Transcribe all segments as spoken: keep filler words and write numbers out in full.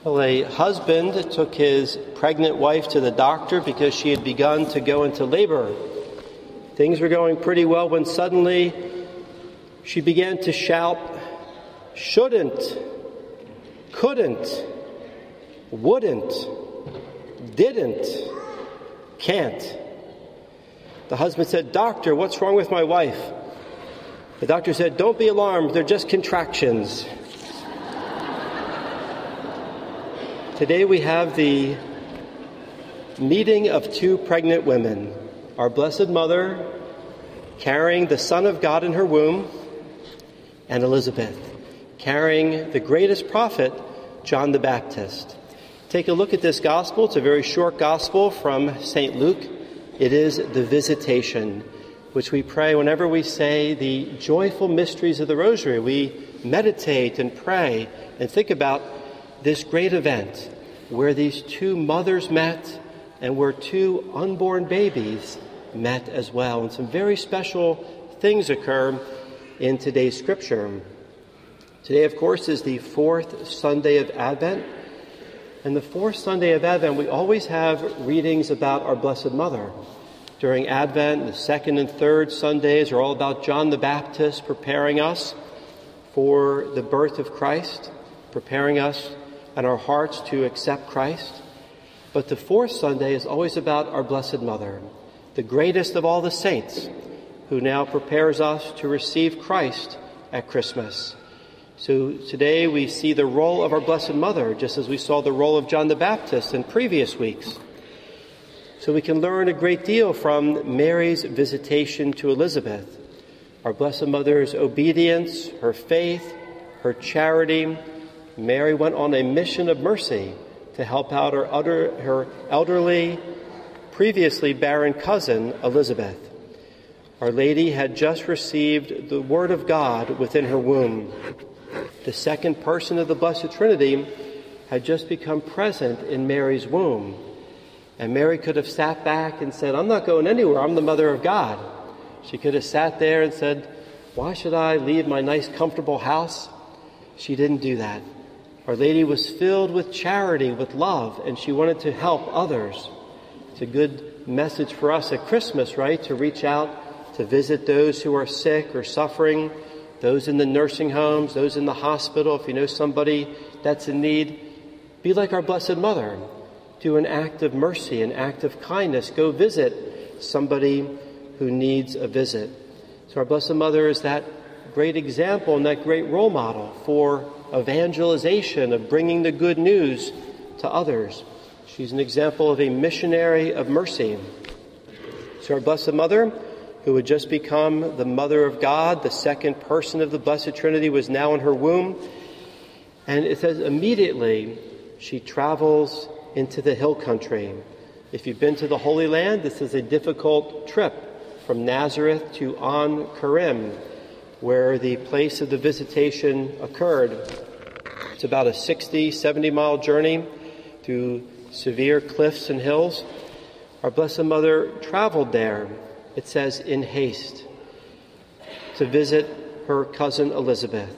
Well, a husband took his pregnant wife to the doctor because she had begun to go into labor. Things were going pretty well when suddenly she began to shout, shouldn't, couldn't, wouldn't, didn't, can't. The husband said, "Doctor, what's wrong with my wife?" The doctor said, "Don't be alarmed, they're just contractions." Today we have the meeting of two pregnant women, our Blessed Mother carrying the Son of God in her womb, and Elizabeth carrying the greatest prophet, John the Baptist. Take a look at this gospel. It's a very short gospel from Saint Luke. It is the Visitation, which we pray whenever we say the joyful mysteries of the Rosary. We meditate and pray and think about this great event where these two mothers met and where two unborn babies met as well. And some very special things occur in today's scripture. Today, of course, is the fourth Sunday of Advent. And the fourth Sunday of Advent, we always have readings about our Blessed Mother. During Advent, the second and third Sundays are all about John the Baptist preparing us for the birth of Christ, preparing us and our hearts to accept Christ. But the fourth Sunday is always about our Blessed Mother, the greatest of all the saints, who now prepares us to receive Christ at Christmas. So today we see the role of our Blessed Mother, just as we saw the role of John the Baptist in previous weeks. So we can learn a great deal from Mary's visitation to Elizabeth, our Blessed Mother's obedience, her faith, her charity. Mary went on a mission of mercy to help out her, utter, her elderly, previously barren cousin, Elizabeth. Our Lady had just received the Word of God within her womb. The second person of the Blessed Trinity had just become present in Mary's womb. And Mary could have sat back and said, "I'm not going anywhere, I'm the Mother of God." She could have sat there and said, "Why should I leave my nice, comfortable house?" She didn't do that. Our Lady was filled with charity, with love, and she wanted to help others. It's a good message for us at Christmas, right? To reach out, to visit those who are sick or suffering, those in the nursing homes, those in the hospital. If you know somebody that's in need, be like our Blessed Mother. Do an act of mercy, an act of kindness. Go visit somebody who needs a visit. So our Blessed Mother is that great example and that great role model for evangelization, of bringing the good news to others. She's an example of a missionary of mercy. So our Blessed Mother, who had just become the Mother of God, the second person of the Blessed Trinity, was now in her womb. And it says immediately she travels into the hill country. If you've been to the Holy Land, this is a difficult trip from Nazareth to An Karim, where the place of the visitation occurred. It's about a sixty, seventy mile journey through severe cliffs and hills. Our Blessed Mother traveled there, it says, in haste, to visit her cousin Elizabeth.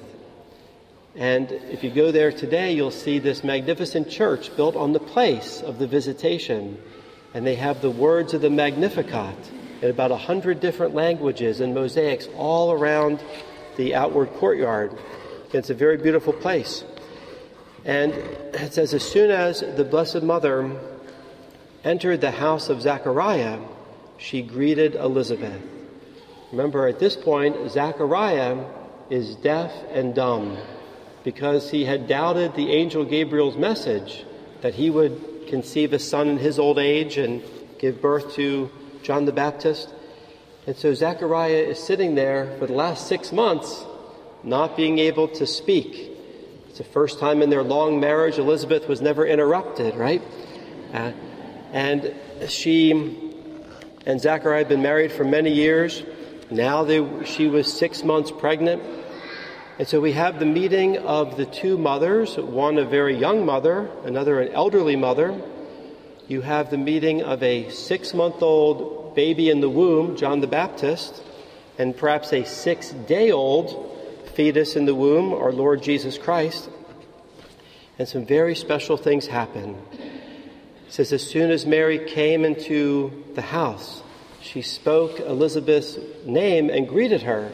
And if you go there today, you'll see this magnificent church built on the place of the visitation. And they have the words of the Magnificat in about a hundred different languages and mosaics all around the outward courtyard. It's a very beautiful place. And it says, as soon as the Blessed Mother entered the house of Zachariah, she greeted Elizabeth. Remember, at this point, Zachariah is deaf and dumb, because he had doubted the angel Gabriel's message that he would conceive a son in his old age and give birth to John the Baptist. And so Zechariah is sitting there for the last six months not being able to speak. It's the first time in their long marriage Elizabeth was never interrupted, right? Uh, and she and Zechariah had been married for many years. Now they, she was six months pregnant. And so we have the meeting of the two mothers, one a very young mother, another an elderly mother. You have the meeting of a six-month-old baby in the womb, John the Baptist, and perhaps a six-day-old fetus in the womb, our Lord Jesus Christ. And some very special things happen. It says, as soon as Mary came into the house, she spoke Elizabeth's name and greeted her.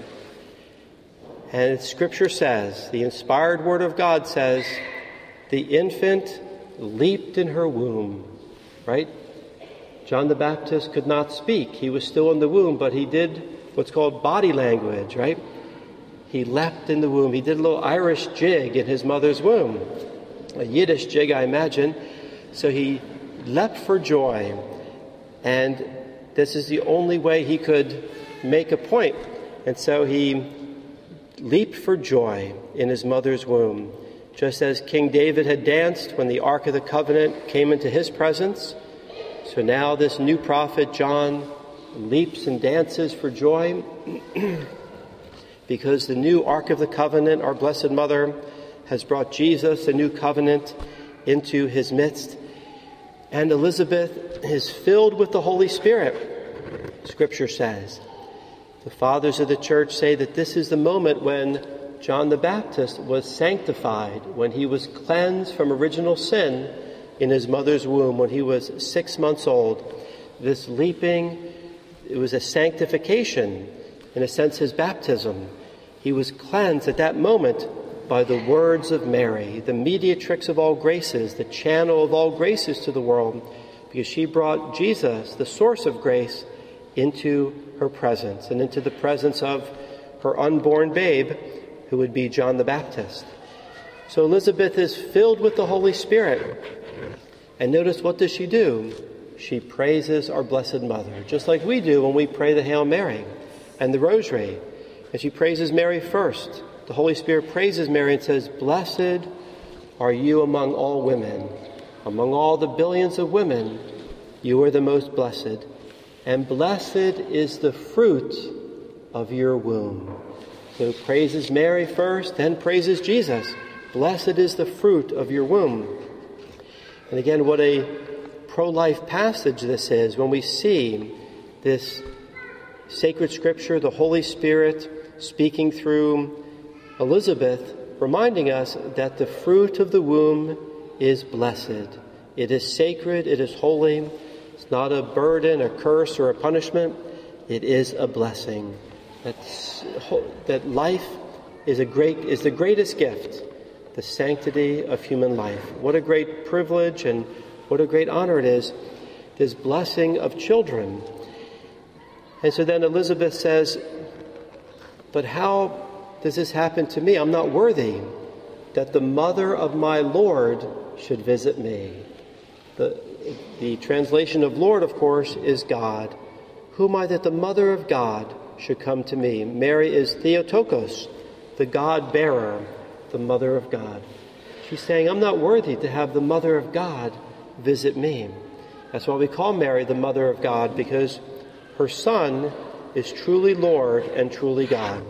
And Scripture says, the inspired Word of God says, the infant leaped in her womb, right? John the Baptist could not speak. He was still in the womb, but he did what's called body language, right? He leapt in the womb. He did a little Irish jig in his mother's womb, a Yiddish jig, I imagine. So he leapt for joy. And this is the only way he could make a point. And so he leaped for joy in his mother's womb. Just as King David had danced when the Ark of the Covenant came into his presence, so now this new prophet, John, leaps and dances for joy because the new Ark of the Covenant, our Blessed Mother, has brought Jesus, the new covenant, into his midst. And Elizabeth is filled with the Holy Spirit, Scripture says. The fathers of the church say that this is the moment when John the Baptist was sanctified, when he was cleansed from original sin in his mother's womb, when he was six months old. This leaping, it was a sanctification, in a sense, his baptism. He was cleansed at that moment by the words of Mary, the mediatrix of all graces, the channel of all graces to the world, because she brought Jesus, the source of grace, into her presence and into the presence of her unborn babe, who would be John the Baptist. So Elizabeth is filled with the Holy Spirit. And notice, what does she do? She praises our Blessed Mother, just like we do when we pray the Hail Mary and the Rosary. And she praises Mary first. The Holy Spirit praises Mary and says, blessed are you among all women. Among all the billions of women, you are the most blessed. And blessed is the fruit of your womb. So praises Mary first, then praises Jesus. Blessed is the fruit of your womb. And again, what a pro-life passage this is when we see this sacred Scripture, the Holy Spirit speaking through Elizabeth, reminding us that the fruit of the womb is blessed. It is sacred, it is holy. It's not a burden, a curse, or a punishment. It is a blessing. That's, that life is a great is the greatest gift, the sanctity of human life. What a great privilege and what a great honor it is, this blessing of children. And so then Elizabeth says, but how does this happen to me? I'm not worthy that the mother of my Lord should visit me. The, the translation of Lord, of course, is God. Who am I that the mother of God should come to me? Mary is Theotokos, the God-bearer, the mother of God. She's saying, I'm not worthy to have the mother of God visit me. That's why we call Mary the mother of God, because her son is truly Lord and truly God.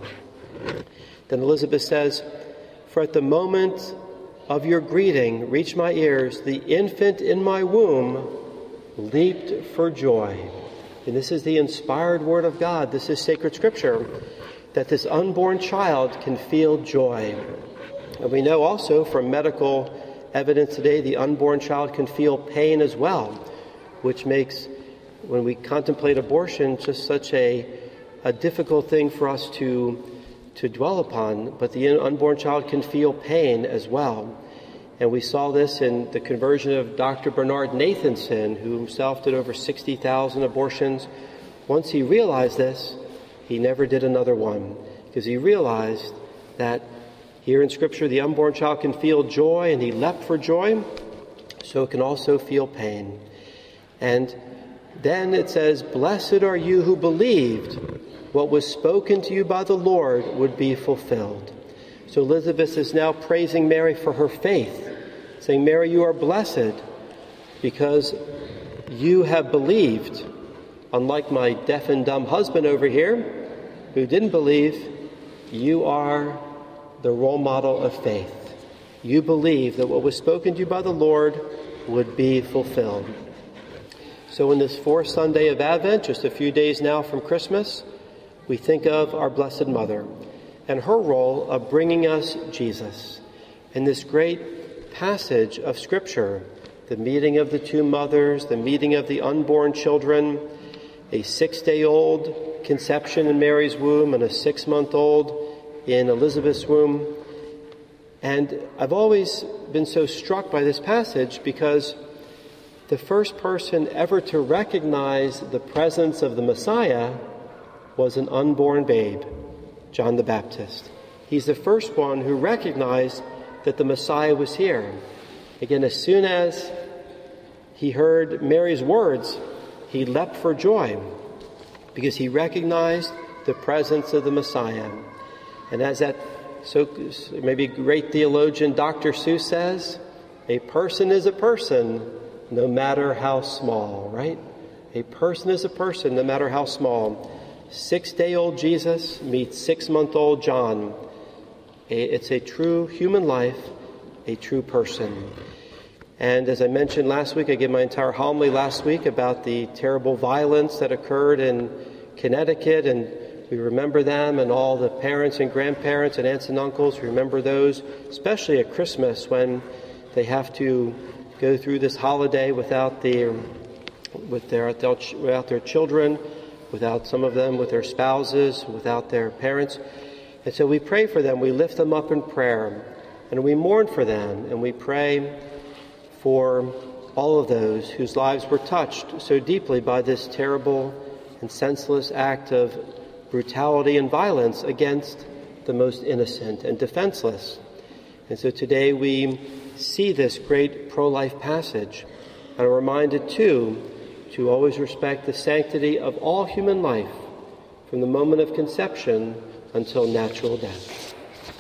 Then Elizabeth says, for at the moment of your greeting reached my ears, the infant in my womb leaped for joy. And this is the inspired Word of God. This is sacred Scripture, that this unborn child can feel joy. And we know also from medical evidence today, the unborn child can feel pain as well, which makes, when we contemplate abortion, just such a, a difficult thing for us to, to dwell upon. But the unborn child can feel pain as well. And we saw this in the conversion of Doctor Bernard Nathanson, who himself did over sixty thousand abortions. Once he realized this, he never did another one, because he realized that here in Scripture, the unborn child can feel joy, and he leapt for joy, so it can also feel pain. And then it says, blessed are you who believed what was spoken to you by the Lord would be fulfilled. So Elizabeth is now praising Mary for her faith, saying, Mary, you are blessed because you have believed. Unlike my deaf and dumb husband over here, who didn't believe, you are the role model of faith. You believe that what was spoken to you by the Lord would be fulfilled. So in this fourth Sunday of Advent, just a few days now from Christmas, we think of our Blessed Mother and her role of bringing us Jesus. And this great passage of Scripture, the meeting of the two mothers, the meeting of the unborn children, a six-day-old conception in Mary's womb and a six-month-old in Elizabeth's womb. And I've always been so struck by this passage because the first person ever to recognize the presence of the Messiah was an unborn babe, John the Baptist. He's the first one who recognized that the Messiah was here. Again, as soon as he heard Mary's words, he leapt for joy because he recognized the presence of the Messiah. And as that so maybe great theologian Doctor Seuss says, a person is a person no matter how small, right? A person is a person no matter how small. Six-day-old Jesus meets six-month-old John. It's a true human life, a true person. And as I mentioned last week, I gave my entire homily last week about the terrible violence that occurred in Connecticut, and we remember them and all the parents and grandparents and aunts and uncles. We remember those, especially at Christmas when they have to go through this holiday without their, with their, without their children, without some of them with their spouses, without their parents. And so we pray for them, we lift them up in prayer, and we mourn for them, and we pray for all of those whose lives were touched so deeply by this terrible and senseless act of brutality and violence against the most innocent and defenseless. And so today we see this great pro-life passage and are reminded too to always respect the sanctity of all human life from the moment of conception until natural death.